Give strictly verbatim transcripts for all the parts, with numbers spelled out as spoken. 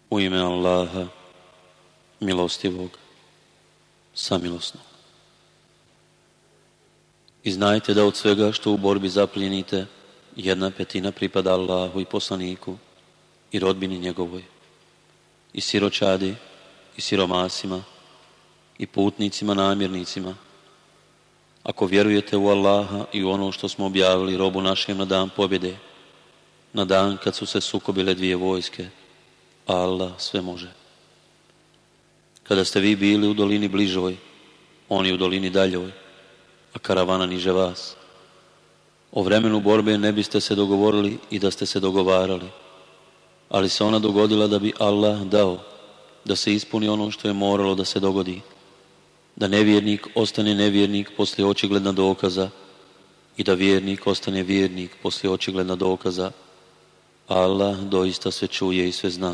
U ime Allaha, milostivog, samilosnog. I znajte da od svega što u borbi zapljenite, jedna petina pripada Allahu i poslaniku i rodbini njegovoj, i siročadi, i siromasima, i putnicima namjernicima. Ako vjerujete u Allaha i u ono što smo objavili robu našem na dan pobjede, na dan kad su se sukobile dvije vojske, a Allah sve može. Kada ste vi bili u dolini bližoj, oni u dolini daljoj, a karavana niže vas, o vremenu borbe ne biste se dogovorili i da ste se dogovarali, ali se ona dogodila da bi Allah dao da se ispuni ono što je moralo da se dogodi, da nevjernik ostane nevjernik poslije očigledna dokaza i da vjernik ostane vjernik poslije očigledna dokaza. Allah doista sve čuje i sve zna.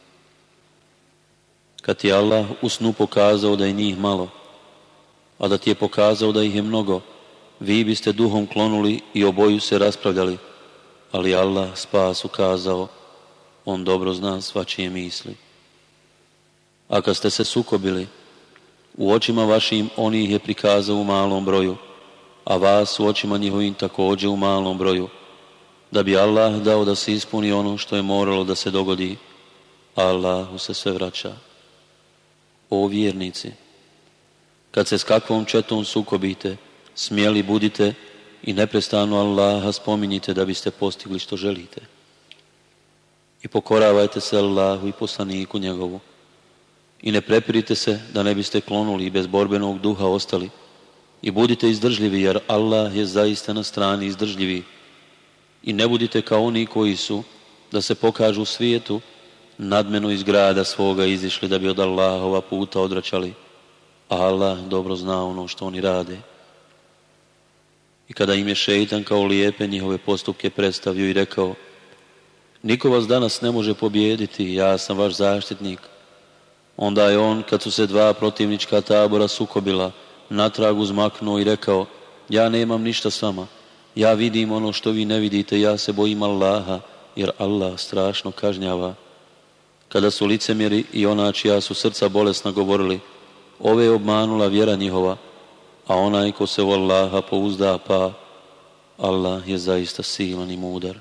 Kad ti je Allah u snu pokazao da je njih malo, a da ti je pokazao da ih je mnogo, vi biste duhom klonuli i oboju se raspravljali, ali Allah spas ukazao, on dobro zna svačije misli. A kad ste se sukobili, u očima vašim on ih je prikazao u malom broju, a vas u očima njihovim također u malom broju, da bi Allah dao da se ispuni ono što je moralo da se dogodi. Allahu se sve vraća. O vjernici, kad se s kakvom četom sukobite, smjeli budite i neprestano Allaha spominjite da biste postigli što želite. I pokoravajte se Allahu i poslaniku njegovu. I ne prepirite se da ne biste klonuli i bez borbenog duha ostali. I budite izdržljivi, jer Allah je zaista na strani izdržljivi. I ne budite kao oni koji su, da se pokažu u svijetu, nadmeno iz grada svoga izišli da bi od Allahova puta odračali. A Allah dobro zna ono što oni rade. I kada im je šeitan kao lijepe njihove postupke predstavio i rekao: niko vas danas ne može pobijediti, ja sam vaš zaštitnik. Onda je on, kad su se dva protivnička tabora sukobila, natrag uzmaknuo i rekao: ja nemam ništa s vama, ja vidim ono što vi ne vidite, ja se bojim Allaha, jer Allah strašno kažnjava. Kada su licemjeri i ona čija su srca bolesna govorili: ove je obmanula vjera njihova, a onaj ko se u Allaha pouzda, pa Allah je zaista silan i mudar.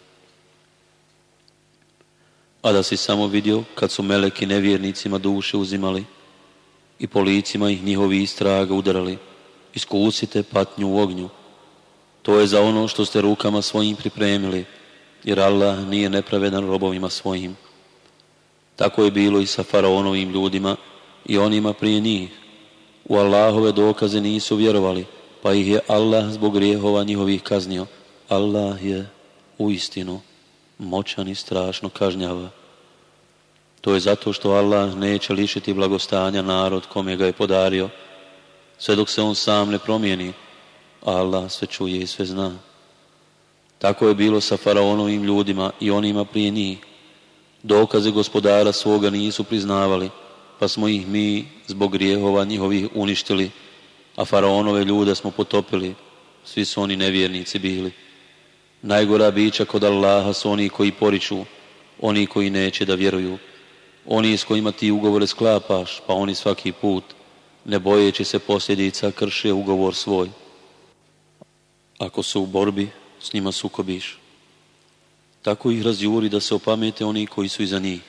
A da si samo vidio kad su meleki nevjernicima duše uzimali i po licima ih njihovi istraga udarali, iskusite patnju u ognju. To je za ono što ste rukama svojim pripremili, jer Allah nije nepravedan robovima svojim. Tako je bilo i sa faraonovim ljudima i onima prije njih. U Allahove dokaze nisu vjerovali, pa ih je Allah zbog grijehova njihovih kaznio. Allah je uistinu moćan i strašno kažnjava. To je zato što Allah neće lišiti blagostanja narod kome ga je podario, sve dok se on sam ne promijeni. Allah sve čuje i sve zna. Tako je bilo sa faraonovim ljudima i onima prije njih. Dokaze gospodara svoga nisu priznavali, pa smo ih mi zbog grijehova njihovih uništili, a faraonove ljude smo potopili, svi su oni nevjernici bili. Najgora bića kod Allaha su oni koji poriču, oni koji neće da vjeruju, oni s kojima ti ugovore sklapaš, pa oni svaki put, ne bojeći se posljedica, krše ugovor svoj. Ako su u borbi, s njima sukobiš. Tako ih razjuri da se opamete oni koji su iza njih.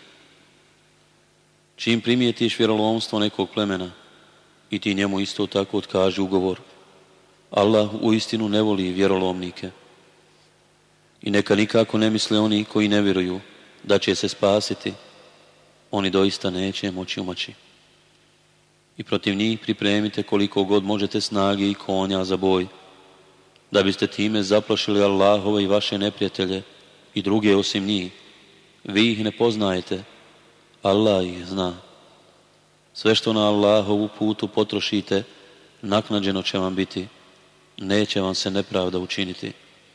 Čim primijetiš vjerolomstvo nekog plemena, i ti njemu isto tako otkaži ugovor. Allah uistinu ne voli vjerolomnike. I neka nikako ne misle oni koji ne vjeruju da će se spasiti, oni doista neće moći umaći. I protiv njih pripremite koliko god možete snage i konja za boj, da biste time zaplašili Allahove i vaše neprijatelje i druge osim njih. Vi ih ne poznajete, Allah ih zna. Sve što na Allahovu putu potrošite, naknađeno će vam biti, neće vam se nepravda učiniti.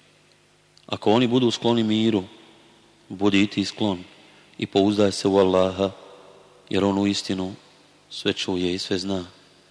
Ako oni budu skloni miru, budi i ti sklon i pouzdaj se u Allaha, jer on u istinu sve čuje i sve zna.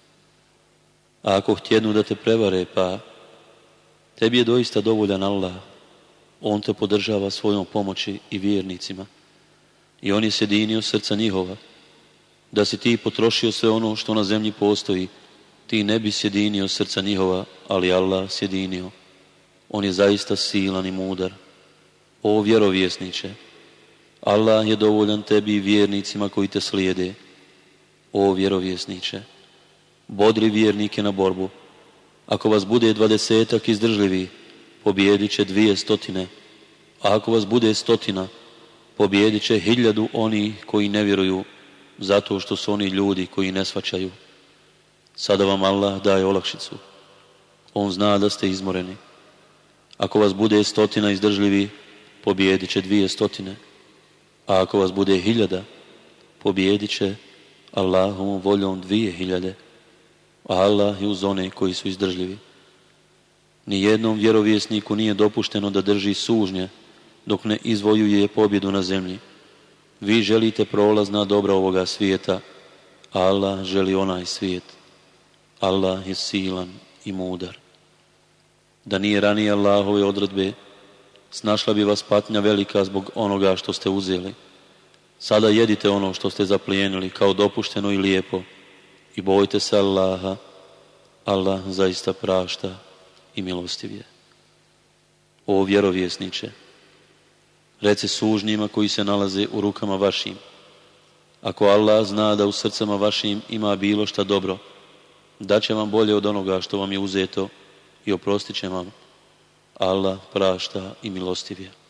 A ako htjednu da te prevare, pa tebi je doista dovoljan Allah, on te podržava svojom pomoći i vjernicima. i on je sjedinio srca njihova. Da si ti potrošio sve ono što na zemlji postoji, ti ne bi sjedinio srca njihova, ali Allah sjedinio. On je zaista silan i mudar. O vjerovjesniče, Allah je dovoljan tebi i vjernicima koji te slijede. O vjerovjesniče, bodri vjernike na borbu. Ako vas bude dvadesetak izdržljivi, pobijedit će dvije stotine. A ako vas bude stotina, pobijedit će hiljadu onih koji ne vjeruju, zato što su oni ljudi koji ne shvaćaju. Sada vam Allah daje olakšicu. On zna da ste izmoreni. Ako vas bude stotina izdržljivi, pobijedit će dvije stotine. A ako vas bude hiljada, pobijedit će Allahovom voljom dvije hiljade. A Allah je uz one koji su izdržljivi. Nijednom vjerovjesniku nije dopušteno da drži sužnje dok ne izvojuje pobjedu na zemlji. Vi želite prolazna dobra ovoga svijeta, a Allah želi onaj svijet. Allah je silan i mudar. Da nije ranije Allahove odredbe, snašla bi vas patnja velika zbog onoga što ste uzeli. Sada jedite ono što ste zaplijenili kao dopušteno i lijepo i bojte se Allaha. Allah zaista prašta i milostiv je. O vjerovjesniče, reci sužnjima koji se nalaze u rukama vašim: ako Allah zna da u srcama vašim ima bilo šta dobro, daće vam bolje od onoga što vam je uzeto i oprostit će vam. Allah prašta i milostiv je.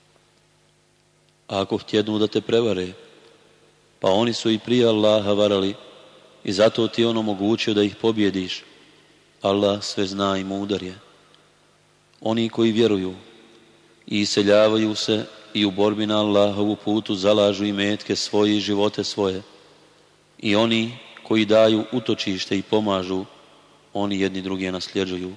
A ako htjednu da te prevare, pa oni su i prije Allaha varali i zato ti on omogućio da ih pobjediš. Allah sve zna i mudar je. Oni koji vjeruju i iseljavaju se i u borbi na Allahovu putu zalažu imetke svoje i živote svoje. I oni koji daju utočište i pomažu, oni jedni druge nasljeđuju.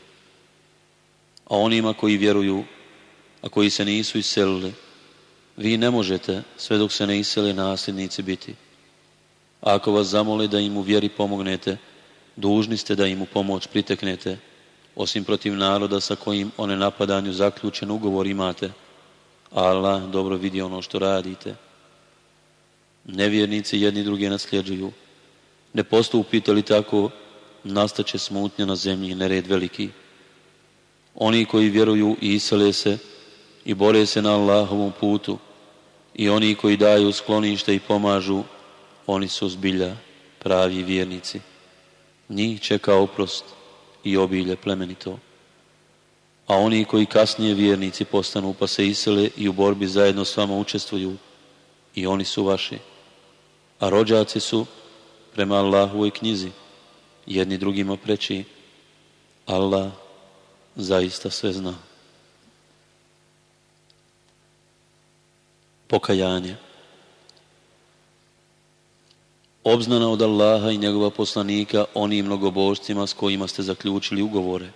A onima koji vjeruju, a koji se nisu iselili, vi ne možete sve dok se ne isele nasljednici biti. A ako vas zamole da im u vjeri pomognete, dužni ste da im u pomoć priteknete, osim protiv naroda sa kojim o nenapadanju zaključen ugovor imate. Allah dobro vidi ono što radite. Nevjernici jedni druge nasljeđuju. Ne postupite li tako, nastaće smutnja na zemlji i nered veliki. Oni koji vjeruju i isele se i bore se na Allahovom putu, i oni koji daju sklonište i pomažu, oni su zbilja pravi vjernici. Njih čeka oprost i obilje plemenito. A oni koji kasnije vjernici postanu pa se isele i u borbi zajedno s vama učestvuju, i oni su vaši. A rođaci su prema Allahovoj knjizi jedni drugima preći. Allah zaista sve zna. Pokajanje. Obznana od Allaha i njegova poslanika onim mnogobožcima s kojima ste zaključili ugovore.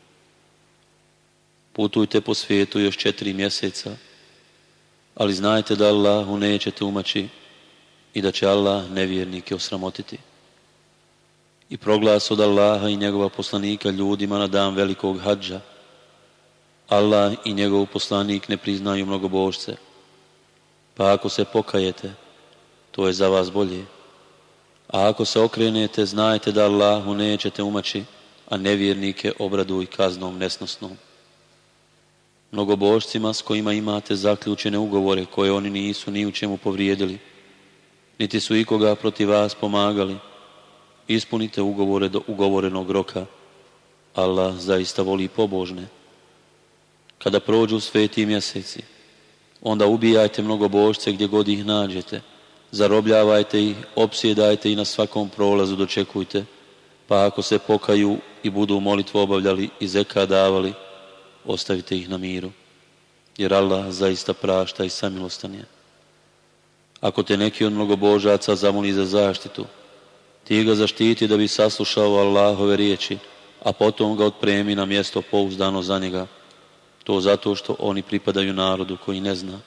Putujte po svijetu još četiri mjeseca, ali znajte da Allahu nećete umaći i da će Allah nevjernike osramotiti. I proglas od Allaha i njegova poslanika ljudima na dan velikog hadža: Allah i njegov poslanik ne priznaju mnogobožce, pa ako se pokajete, to je za vas bolje. A ako se okrenete, znajte da Allahu nećete umaći, a nevjernike obraduj kaznom nesnosnom. Mnogobožcima s kojima imate zaključene ugovore koje oni nisu ni u čemu povrijedili, niti su ikoga protiv vas pomagali, ispunite ugovore do ugovorenog roka. Allah zaista voli pobožne. Kada prođu sveti mjeseci, onda ubijajte mnogobožce gdje god ih nađete, zarobljavajte ih, opsjedajte i na svakom prolazu dočekujte, pa ako se pokaju i budu molitvu obavljali i zeka davali, ostavite ih na miru, jer Allah zaista prašta i samilostan je. Ako te neki od mnogobožaca zamoli za zaštitu, ti ga zaštiti da bi saslušao Allahove riječi, a potom ga otpremi na mjesto pouzdano za njega. To zato što oni pripadaju narodu koji ne zna.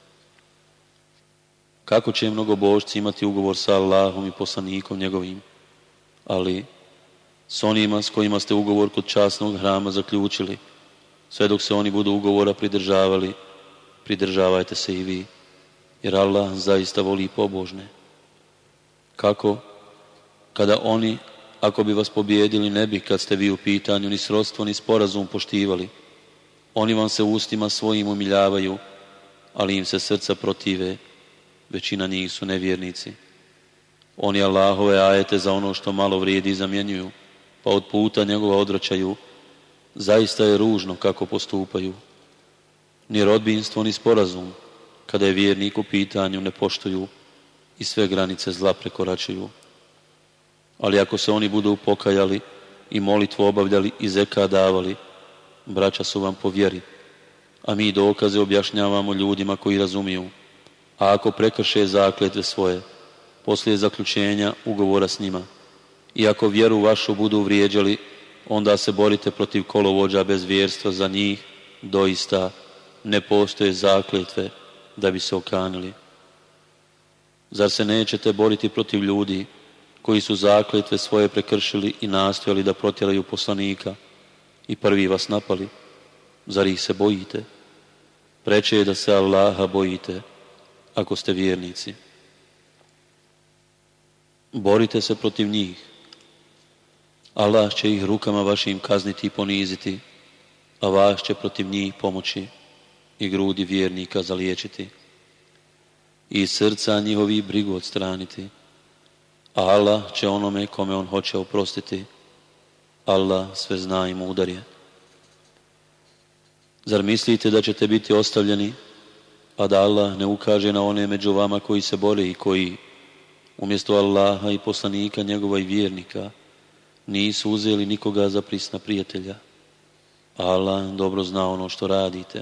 Kako će mnogobožci imati ugovor sa Allahom i poslanikom njegovim? Ali s onima s kojima ste ugovor kod časnog hrama zaključili, sve dok se oni budu ugovora pridržavali, pridržavajte se i vi. jer Allah zaista voli pobožne. Kako? Kada oni, ako bi vas pobijedili, ne bi, kad ste vi u pitanju, ni srodstvo ni sporazum poštivali. Oni vam se ustima svojim umiljavaju, ali im se srca protive. Većina njih su nevjernici. Oni Allahove ajete za ono što malo vrijedi zamjenjuju, pa od puta njegova odvraćaju. Zaista je ružno kako postupaju. Ni rodbinstvo, ni sporazum, kada je vjernik u pitanju, ne poštuju i sve granice zla prekoračuju. Ali ako se oni budu pokajali i molitvu obavljali i zeka davali, braća su vam po vjeri, a mi dokaze objašnjavamo ljudima koji razumiju. A ako prekrše zakletve svoje, poslije zaključenja ugovora s njima, i ako vjeru vašu budu vrijeđali, onda se borite protiv kolovođa bez vjerstva, za njih doista ne postoje zakletve da bi se okanili. Zar se nećete boriti protiv ljudi koji su zakletve svoje prekršili i nastojali da protjeraju poslanika i prvi vas napali? Zar ih se bojite? Preče je da se Allaha bojite ako ste vjernici. Borite se protiv njih. Allah će ih rukama vašim kazniti i poniziti, a vas će protiv njih pomoći i grudi vjernika zaliječiti i iz srca njihovi brigu odstraniti. A Allah će onome kome on hoće oprostiti. Allah sve zna i mudar je. Zar mislite da ćete biti ostavljeni, a da Allah ne ukaže na one među vama koji se bore i koji, umjesto Allaha i poslanika njegova i vjernika, nisu uzeli nikoga za prisna prijatelja? Allah dobro zna ono što radite.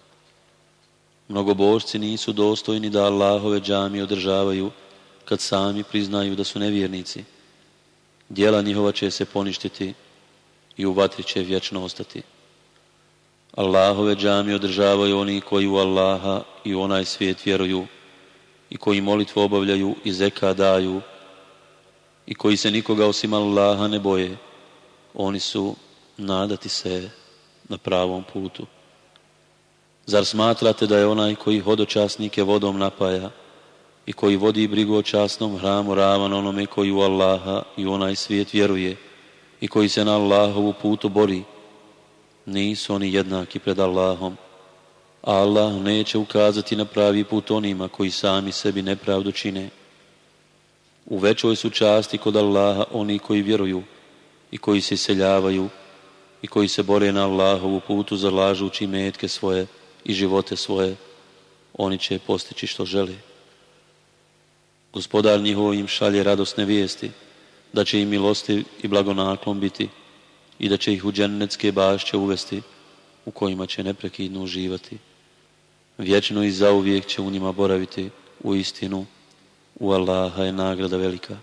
Mnogobožci nisu dostojni da Allahove džamije održavaju kad sami priznaju da su nevjernici. Djela njihova će se poništiti i u vatri će vječno ostati. Allahove džamije održavaju oni koji u Allaha i u onaj svijet vjeruju i koji molitvu obavljaju i zeka daju i koji se nikoga osim Allaha ne boje. Oni su nadati se na pravom putu. Zar smatrate da je onaj koji hodočasnike vodom napaja i koji vodi brigu o časnom hramu ravan onome koji u Allaha i u onaj svijet vjeruje i koji se na Allahovu putu bori? Nisu oni jednaki pred Allahom. Allah neće ukazati na pravi put onima koji sami sebi nepravdu čine. U većoj su časti kod Allaha oni koji vjeruju i koji se iseljavaju i koji se bore na Allahovu putu zalažući metke svoje i živote svoje. Oni će postići što žele. Gospodar njihov im šalje radosne vijesti da će im milostiv i blagonaklon biti i da će ih u džennetske bašće uvesti u kojima će neprekidno uživati. Vječno i zauvijek će u njima boraviti. U istinu, u Allaha je nagrada velika.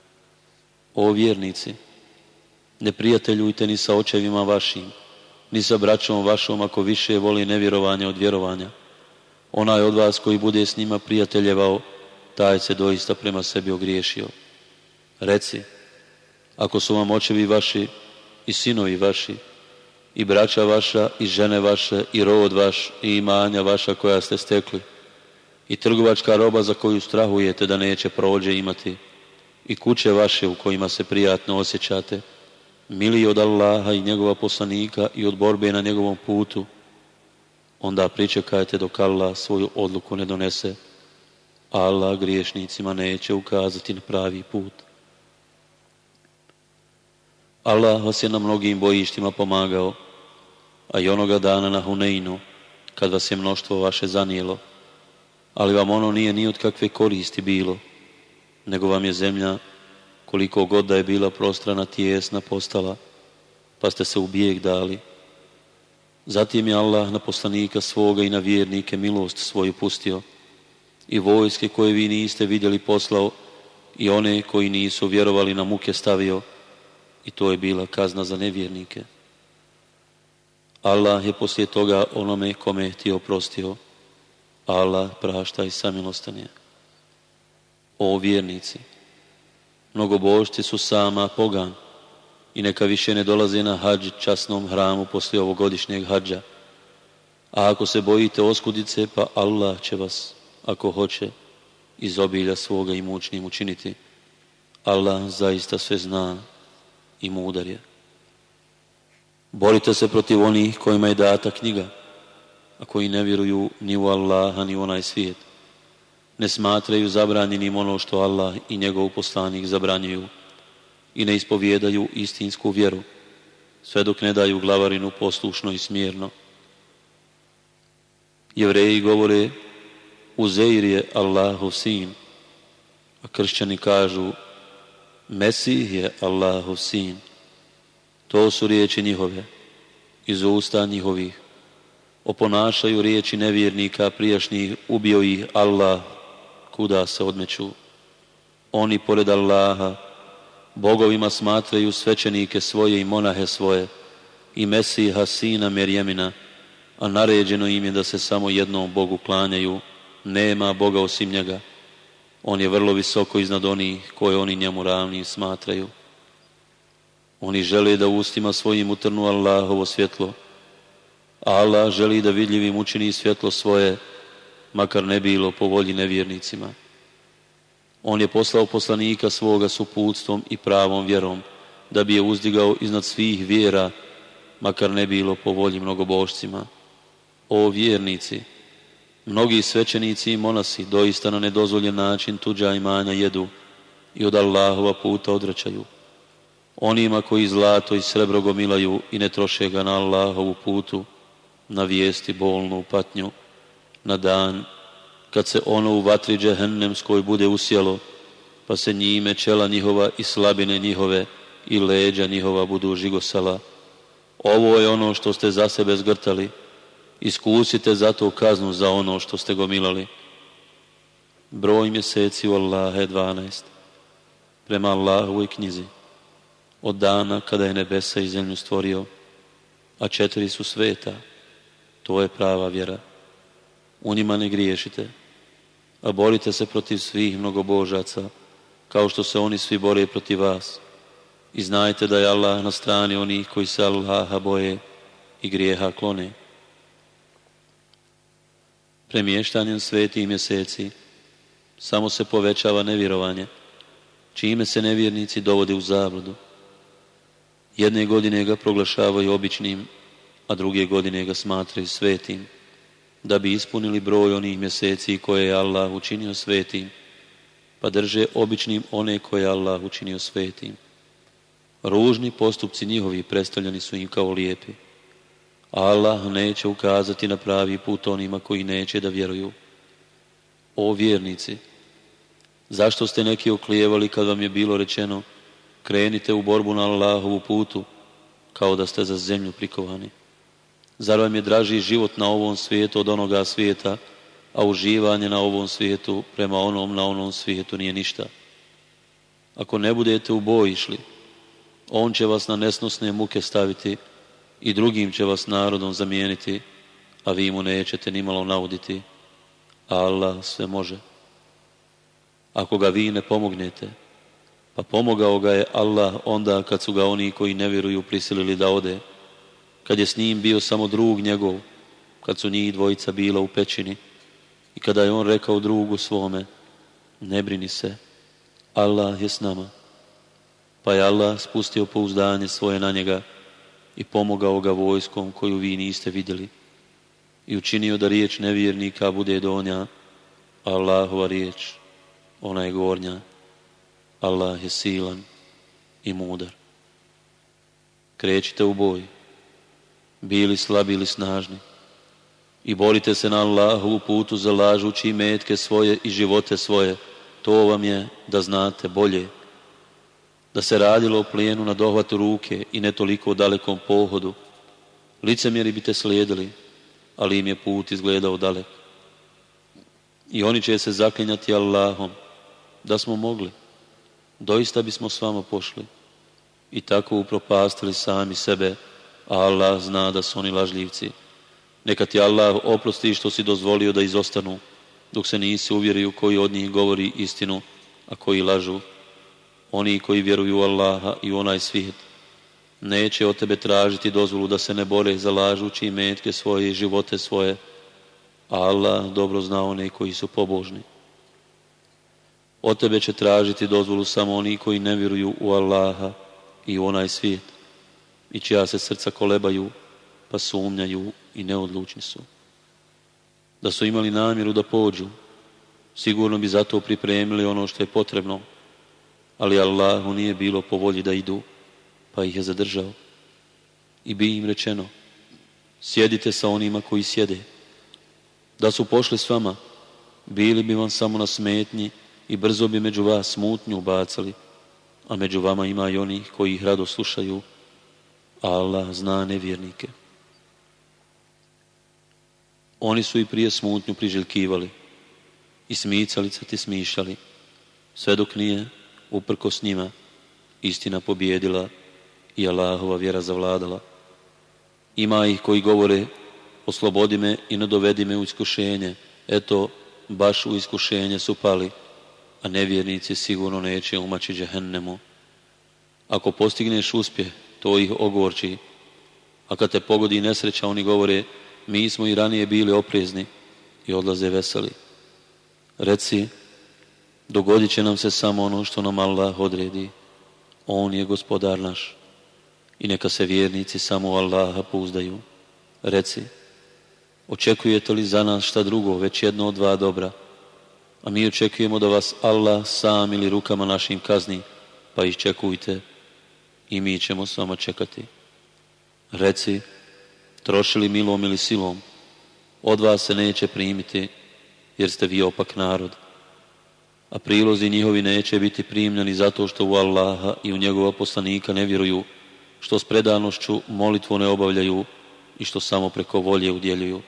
O vjernici, ne prijateljujte ni sa očevima vašim, ni sa braćom vašom ako više voli nevjerovanja od vjerovanja. Onaj od vas koji bude s njima prijateljevao, taj se doista prema sebi ogriješio. Reci, ako su vam očevi vaši i sinovi vaši, i braća vaša, i žene vaše, i rod vaš, i imanja vaša koja ste stekli, i trgovačka roba za koju strahujete da neće prođe imati, i kuće vaše u kojima se prijatno osjećate, miliji od Allaha i njegova poslanika i od borbe na njegovom putu, onda pričekajte dok Allah svoju odluku ne donese. Allah griješnicima neće ukazati na pravi put. Allah vas je na mnogim bojištima pomagao, a i onoga dana na Huneinu, kad vas je mnoštvo vaše zanijelo, ali vam ono nije ni od kakve koristi bilo, nego vam je zemlja, koliko god da je bila prostrana, tijesna postala, pa ste se u bijeg dali. Zatim je Allah na poslanika svoga i na vjernike milost svoju pustio, i vojske koje vi niste vidjeli poslao, i one koji nisu vjerovali na muke stavio, i to je bila kazna za nevjernike. Allah je poslije toga onome kome je htio oprostio. Allah prašta i samilostan je. O vjernici, mnogobožci su sama pogan i neka više ne dolaze na hadž časnom hramu poslije ovogodišnjeg hadža. A ako se bojite oskudice, pa Allah će vas ako hoće, iz obilja svoga i mučnim učiniti. Allah zaista sve zna i mudar je. Borite se protiv onih kojima je data knjiga, a koji ne vjeruju ni u Allaha ni u onaj svijet. Ne smatraju zabranjenim ono što Allah i njegov poslanik zabranjuju i ne ispovijedaju istinsku vjeru, sve dok ne daju glavarinu poslušno i smjerno. Jevreji govore Uzeir je Allahov sin, a kršćani kažu Mesih je Allahov sin. To su riječi njihove, iz usta njihovih. Oponašaju riječi nevjernika prijašnjih, ubio ih Allah, kuda se odmeću. Oni pored Allaha bogovima smatraju svećenike svoje i monahe svoje i Mesiha sina Merjemina, a naređeno im je da se samo jednom Bogu klanjaju, nema Boga osim njega. On je vrlo visoko iznad onih koje oni njemu ravni smatraju. Oni žele da ustima svojim utrnu Allahovo svjetlo, a Allah želi da vidljivim učini svjetlo svoje, makar ne bilo po volji nevjernicima. On je poslao poslanika svoga s uputstvom i pravom vjerom, da bi je uzdigao iznad svih vjera, makar ne bilo po volji mnogobožcima. O vjernici, mnogi svećenici i monasi doista na nedozvoljen način tuđa imanja jedu i od Allahova puta odvraćaju. Onima koji zlato i srebro gomilaju i ne troše ga na Allahovu putu, na vijesti bolnu patnju, na dan kad se ono u vatri džehennemskoj bude usjelo, pa se njime čela njihova i slabine njihove i leđa njihova budu žigosala. Ovo je ono što ste za sebe zgrtali, iskusite zato kaznu za ono što ste gomilali. Broj mjeseci u Allaha je dvanaest, prema Allahovoj knjizi, od dana kada je nebesa i zemlju stvorio, a četiri su sveta, to je prava vjera. U njima ne griješite, a borite se protiv svih mnogobožaca, kao što se oni svi bore protiv vas. I znajte da je Allah na strani onih koji se Allaha boje i grijeha klone. Premještanjem svetih mjeseci samo se povećava nevjerovanje, čime se nevjernici dovode u zabludu. Jedne godine ga proglašavaju običnim, a druge godine ga smatraju svetim, da bi ispunili broj onih mjeseci koje je Allah učinio svetim, pa drže običnim one koje je Allah učinio svetim. Ružni postupci njihovi predstavljeni su im kao lijepi. Allah neće ukazati na pravi put onima koji neće da vjeruju. O vjernici, zašto ste neki oklijevali kad vam je bilo rečeno krenite u borbu na Allahovu putu, kao da ste za zemlju prikovani? Zar vam je draži život na ovom svijetu od onoga svijeta, a uživanje na ovom svijetu prema onom na onom svijetu nije ništa? Ako ne budete u boj išli, on će vas na nesnosne muke staviti i drugim će vas narodom zamijeniti, a vi mu nećete nimalo nauditi. Allah sve može. Ako ga vi ne pomognete, pa pomogao ga je Allah onda kad su ga oni koji ne vjeruju prisilili da ode, kad je s njim bio samo drug njegov, kad su njih dvojica bila u pećini i kada je on rekao drugu svome, ne brini se, Allah je s nama. Pa je Allah spustio pouzdanje svoje na njega i pomogao ga vojskom koju vi niste vidjeli i učinio da riječ nevjernika bude donja, a Allahova riječ, ona je gornja. Allah je silan i mudar. Krećite u boj, bili slabi ili snažni, i borite se na Allahovu putu zalažući metke svoje i živote svoje. To vam je da znate bolje. Da se radilo o plijenu na dohvatu ruke i ne toliko o dalekom pohodu, licemjeri bi te slijedili, ali im je put izgledao dalek. I oni će se zaklinjati Allahom, da smo mogli, doista bismo s vama pošli, i tako upropastili sami sebe, a Allah zna da su oni lažljivci. Neka ti Allah oprosti što si dozvolio da izostanu, dok se nisi uvjerio koji od njih govori istinu, a koji lažu. Oni koji vjeruju u Allaha i u onaj svijet neće od tebe tražiti dozvolu da se ne bore zalažući metke svoje i živote svoje. a Allah dobro zna one koji su pobožni. Od tebe će tražiti dozvolu samo oni koji ne vjeruju u Allaha i u onaj svijet i čija se srca kolebaju pa sumnjaju i neodlučni su. Da su imali namjeru da pođu, sigurno bi zato pripremili ono što je potrebno, ali Allahu nije bilo po volji da idu, pa ih je zadržao. I bi im rečeno, sjedite sa onima koji sjede. Da su pošli s vama, bili bi vam samo na smetnji i brzo bi među vas smutnju ubacali, a među vama ima i onih koji ih rado slušaju, a Allah zna nevjernike. Oni su i prije smutnju priželjkivali i smicalice ti smišljali, sve dok nije, uprkos njima, istina pobjedila i Allahova vjera zavladala. Ima ih koji govore, oslobodi me i ne dovedi me u iskušenje, eto, baš u iskušenje su pali, a nevjernici sigurno neće umaći džehennemu. Ako postigneš uspjeh, to ih ogorči, a kad te pogodi nesreća, oni govore, mi smo i ranije bili oprezni i odlaze veseli. Reci, dogodit će nam se samo ono što nam Allah odredi. On je gospodar naš i neka se vjernici samo u Allaha pouzdaju. Reci, očekujete li za nas šta drugo, već jedno od dva dobra, a mi očekujemo da vas Allah sam ili rukama našim kazni, pa iščekujte i mi ćemo s vama čekati. Reci, trošili milom ili silom, od vas se neće primiti, jer ste vi opak narod. A prilozi njihovi neće biti primljeni zato što u Allaha i u njegova poslanika ne vjeruju, što s predanošću molitvu ne obavljaju i što samo preko volje udjeljuju.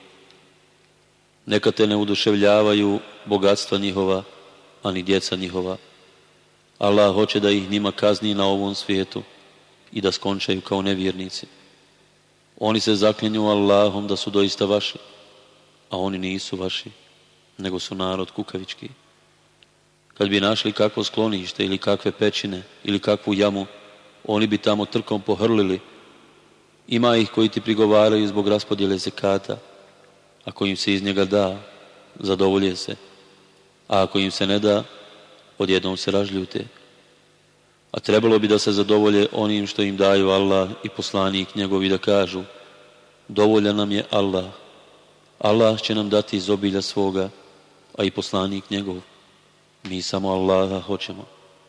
Neka te ne uduševljavaju bogatstva njihova, ani djeca njihova. Allah hoće da ih njima kazni na ovom svijetu i da skončaju kao nevjernici. Oni se zaklinju Allahom da su doista vaši, a oni nisu vaši, nego su narod kukavički. Kad bi našli kakvo sklonište ili kakve pećine ili kakvu jamu, oni bi tamo trkom pohrlili. Ima ih koji ti prigovaraju zbog raspodjele zekata. Ako im se iz njega da, zadovolje se, a ako im se ne da, odjednom se ražljute. A trebalo bi da se zadovolje onim što im daju Allah i poslanik njegovi, da kažu, dovoljan nam je Allah. Allah će nam dati iz obilja svoga, a i poslanik njegov. Mi samo Allaha hoćemo.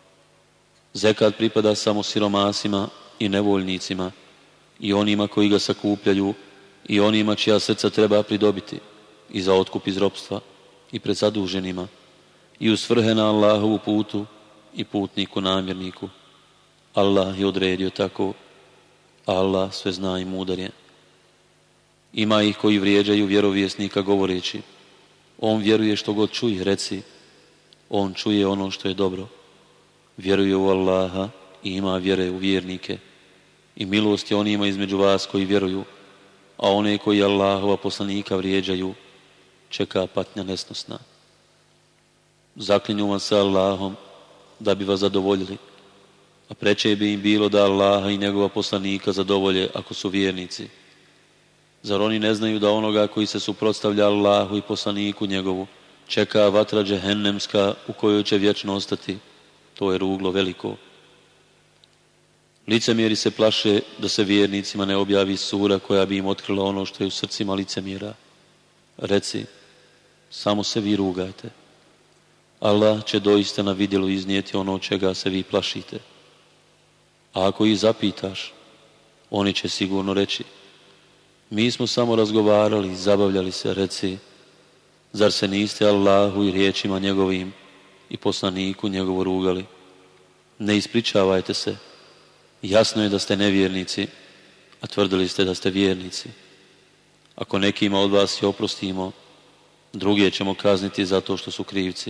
Zekat pripada samo siromasima i nevoljnicima i onima koji ga sakupljaju i onima čija srca treba pridobiti i za otkup iz ropstva i pred zaduženima i u svrhe na Allahovu putu i putniku namjerniku. Allah je odredio tako, Allah sve zna i mudar je. Ima ih koji vrijeđaju vjerovjesnika govoreći, on vjeruje što god čuje, reci, on čuje ono što je dobro. Vjeruje u Allaha i ima vjere u vjernike i milost je onima između vas koji vjeruju, a one koji Allahova poslanika vrijeđaju čeka patnja nesnosna. Zaklinju vas sa Allahom da bi vas zadovoljili, a preče bi im bilo da Allaha i njegova poslanika zadovolje ako su vjernici. Zar oni ne znaju da onoga koji se suprotstavlja Allahu i poslaniku njegovu čeka vatra džehennemska u kojoj će vječno ostati? To je ruglo veliko. Licemjeri se plaše da se vjernicima ne objavi sura koja bi im otkrila ono što je u srcima licemjera. Reci, samo se vi rugajte. Allah će doista na vidjelu iznijeti ono čega se vi plašite. A ako ih zapitaš, oni će sigurno reći, mi smo samo razgovarali i zabavljali se. Reci, zar se niste Allahu i riječima njegovim i poslaniku njegovu rugali? Ne ispričavajte se. Jasno je da ste nevjernici, a tvrdili ste da ste vjernici. Ako nekima od vas i oprostimo, druge ćemo kazniti zato što su krivci.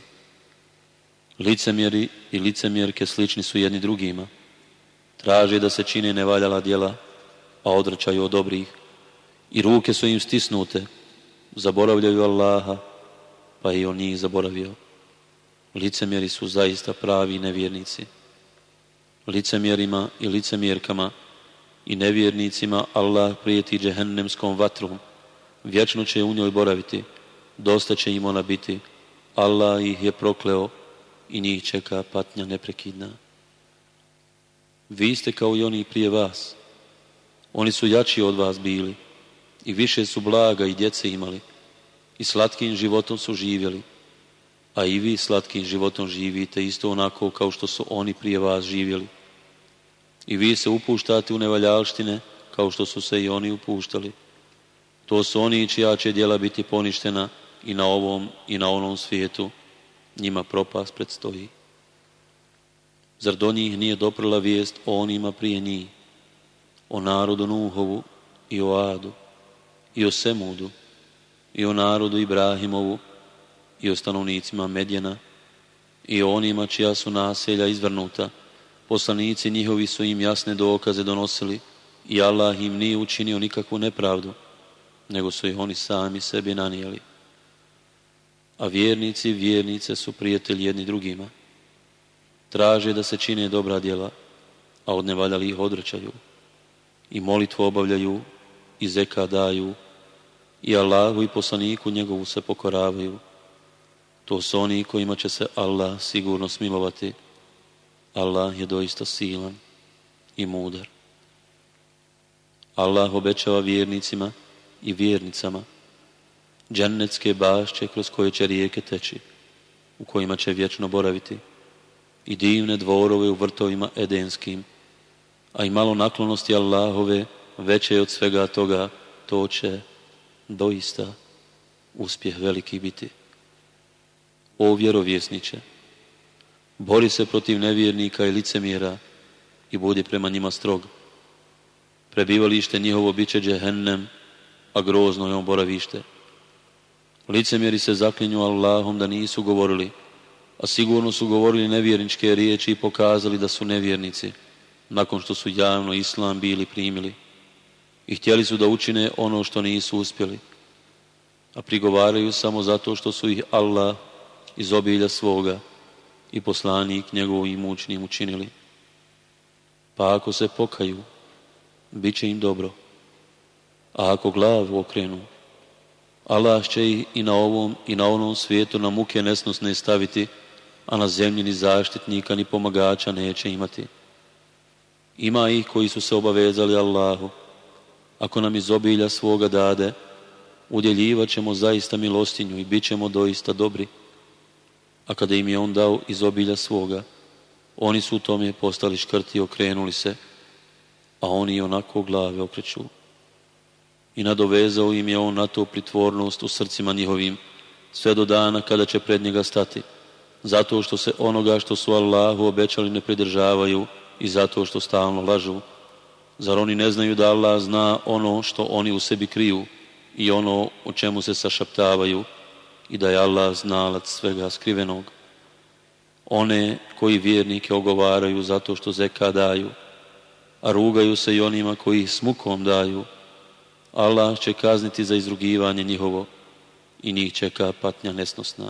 Licemjeri i licemjerke slični su jedni drugima. Traže da se čine nevaljala djela, a odvraćaju od dobrih. I ruke su im stisnute, zaboravljaju Allaha, pa i on njih zaboravio. Licemjeri su zaista pravi nevjernici. Licemjerima i licemjerkama i nevjernicima Allah prijeti džehennemskom vatrom. Vječno će u njoj boraviti, dosta će im ona biti. Allah ih je prokleo i njih čeka patnja neprekidna. Vi ste kao i oni prije vas. Oni su jači od vas bili i više su blaga i djece imali i slatkim životom su živjeli, a i vi slatkim životom živite isto onako kao što su oni prije vas živjeli. I vi se upuštate u nevaljalštine kao što su se i oni upuštali. To su oni čija će djela biti poništena i na ovom i na onom svijetu. Njima propast predstoji. Zar do njih nije doprla vijest o onima prije njih, o narodu Nuhovu i o Adu, i o Semudu, i o narodu Ibrahimovu, i o stanovnicima Medjena, i o onima čija su naselja izvrnuta? Poslanici njihovi su im jasne dokaze donosili i Allah im nije učinio nikakvu nepravdu, nego su ih oni sami sebi nanijeli. A vjernici i vjernice su prijatelji jedni drugima. Traže da se čine dobra djela, a od nevaljali ih odvraćaju. I molitvu obavljaju, i zeka daju, i Allahu i poslaniku njegovu se pokoravaju. To su oni kojima će se Allah sigurno smilovati. Allah je doista silan i mudar. Allah obećava vjernicima i vjernicama džennetske bašće kroz koje će rijeke teći, u kojima će vječno boraviti, i divne dvorove u vrtovima edenskim, a i malo naklonosti Allahove veće od svega toga, to će doista uspjeh veliki biti. O vjerovjesniče, bori se protiv nevjernika i licemjera i budi prema njima strog. Prebivalište njihovo bit će džehennem, a grozno je on boravište. Licemjeri se zaklinju Allahom da nisu govorili, a sigurno su govorili nevjerničke riječi i pokazali da su nevjernici, nakon što su javno islam bili primili. I htjeli su da učine ono što nisu uspjeli, a prigovaraju samo zato što su ih Allah iz obilja svoga i poslanik njegov imućnim učinili. Pa ako se pokaju, bit će im dobro, a ako glavu okrenu, Allah će ih i na ovom i na onom svijetu na muke nesnosne staviti, a na zemlji ni zaštitnika ni pomagača neće imati. Ima ih koji su se obavezali Allahu: ako nam iz obilja svoga dade, udjeljivat ćemo zaista milostinju i bit ćemo doista dobri. A kada im je on dao iz obilja svoga, oni su u tome postali škrti i okrenuli se, a oni onako glave okreću. I nadovezao im je on na to pritvornost u srcima njihovim, sve do dana kada će pred njega stati, zato što se onoga što su Allahu obećali ne pridržavaju i zato što stalno lažu. Zar oni ne znaju da Allah zna ono što oni u sebi kriju i ono o čemu se sašaptavaju, i da je Allah znalac svega skrivenog? One koji vjernike ogovaraju zato što zeka daju, a rugaju se i onima koji ih s mukom daju, Allah će kazniti za izrugivanje njihovo i njih čeka patnja nesnosna.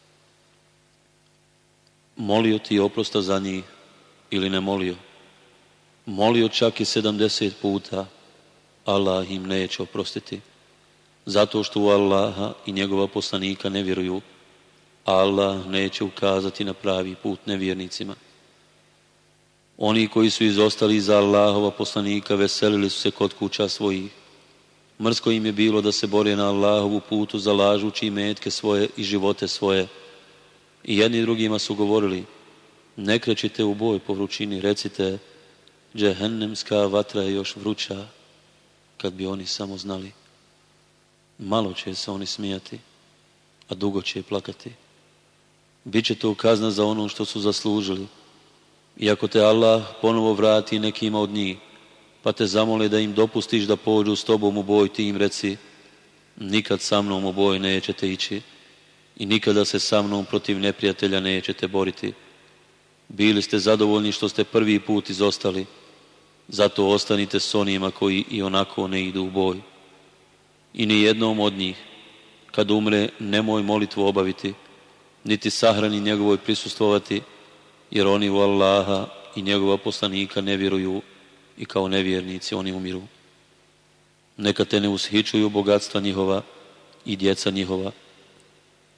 Molio ti oprosta za njih ili ne molio? Molio čak i sedamdeset puta, Allah im neće oprostiti, zato što u Allaha i njegova poslanika ne vjeruju, a Allah neće ukazati na pravi put nevjernicima. Oni koji su izostali iza Allahova poslanika veselili su se kod kuća svojih. Mrsko im je bilo da se bore na Allahovu putu, zalažući imetke svoje i živote svoje. I jedni drugima su govorili: ne krećite u boj po vrućini, recite: džehennemska vatra je još vruća. Kad bi oni samo znali. Malo će se oni smijati, a dugo će plakati. Biće to kazna za ono što su zaslužili. I ako te Allah ponovo vrati nekima od njih, pa te zamole da im dopustiš da pođu s tobom u boj, ti im reci: nikad sa mnom u boj nećete ići i nikada se sa mnom protiv neprijatelja nećete boriti. Bili ste zadovoljni što ste prvi put izostali, zato ostanite s onima koji i onako ne idu u boj. I ni jednom od njih, kad umre, nemoj molitvu obaviti, niti sahrani njegovoj prisustvovati, jer oni u Allaha i njegova poslanika ne vjeruju i kao nevjernici oni umiru. Neka te ne ushićuju bogatstva njihova i djeca njihova,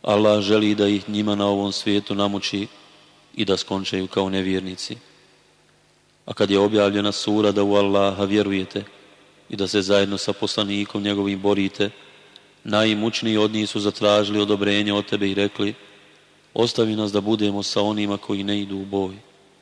Allah želi da ih njima na ovom svijetu namuči i da skončaju kao nevjernici. A kad je objavljena sura da u Allaha vjerujete i da se zajedno sa poslanikom njegovim borite, najimućniji od njih su zatražili odobrenje od tebe i rekli: ostavi nas da budemo sa onima koji ne idu u boj.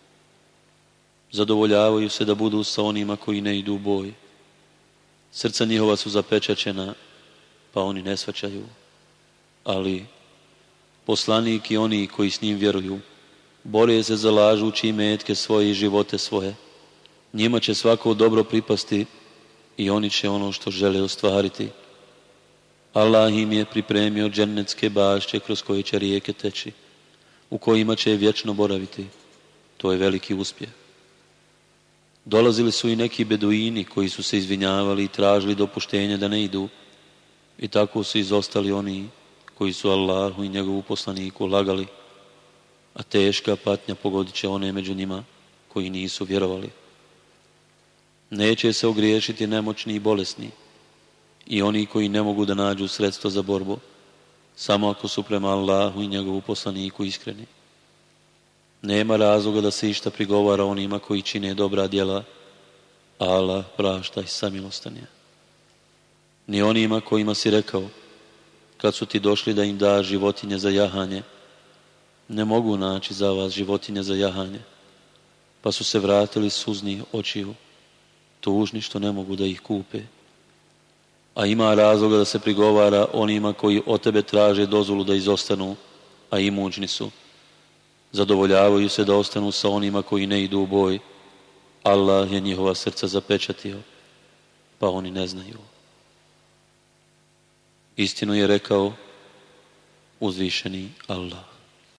Zadovoljavaju se da budu sa onima koji ne idu u boj. Srca njihova su zapečaćena, pa oni ne shvaćaju. Ali poslanik i oni koji s njim vjeruju bore se zalažući imetke svoje i živote svoje. Njima će svako dobro pripasti i oni će ono što žele ostvariti. Allah im je pripremio džennetske bašće kroz koje će rijeke teći, u kojima će vječno boraviti. To je veliki uspjeh. Dolazili su i neki beduini koji su se izvinjavali i tražili dopuštenje da ne idu, i tako su izostali oni koji su Allahu i njegovu poslaniku lagali, a teška patnja pogodit će one među njima koji nisu vjerovali. Neće se ogriješiti nemoćni i bolesni i oni koji ne mogu da nađu sredstvo za borbu, samo ako su prema Allahu i njegovu poslaniku iskreni. Nema razloga da se išta prigovara onima koji čine dobra djela, Allah prašta i samilostan je. Ni onima kojima si rekao, kad su ti došli da im da životinje za jahanje, ne mogu naći za vas životinje za jahanje, pa su se vratili suzni očiju, tužni što ne mogu da ih kupe. A ima razloga da se prigovara onima koji od tebe traže dozvolu da izostanu, a imućni su. Zadovoljavaju se da ostanu sa onima koji ne idu u boj. Allah je njihova srca zapečatio, pa oni ne znaju. Istinu je rekao uzvišeni Allah.